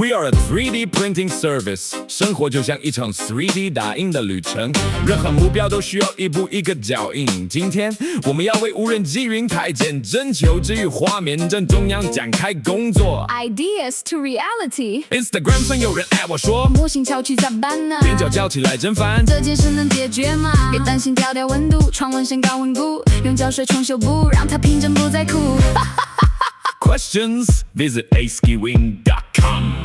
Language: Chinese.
We are a 3D printing service， 生活就像一场 3D 打印的旅程，任何目标都需要一步一个脚印。今天我们要为无人机云台减针求之于画面正中央展开工作。 Ideas to reality。 Instagram 上有人爱我说， 模型小区咋办呢？ 边角叫起来真烦， 这件事能解决吗？别担心调调温度，床纹升高稳固，用胶水冲修补，让它平整不再哭。 Questions visit askywing.com